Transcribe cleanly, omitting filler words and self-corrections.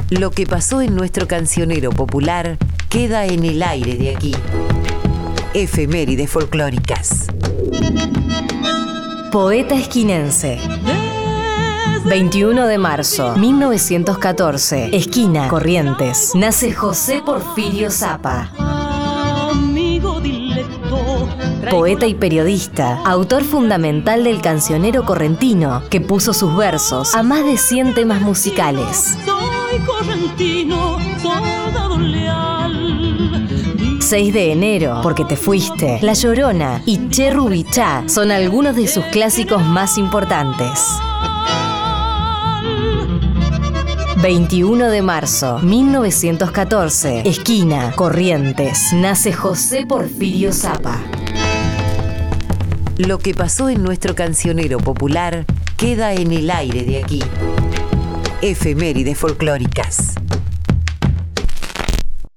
Lo que pasó en nuestro cancionero popular queda en el aire de aquí. Efemérides folclóricas. Poeta esquinense. 21 de marzo, 1914. Esquina, Corrientes. Nace José Porfirio Zappa. Poeta y periodista, autor fundamental del cancionero correntino, que puso sus versos a más de 100 temas musicales. Soy correntino, soldado leal. 6 de enero, Porque te fuiste, La Llorona y Che Rubichá son algunos de sus clásicos más importantes. 21 de marzo, 1914. Esquina, Corrientes. Nace José Porfirio Zappa. Lo que pasó en nuestro cancionero popular queda en el aire de aquí. Efemérides folclóricas.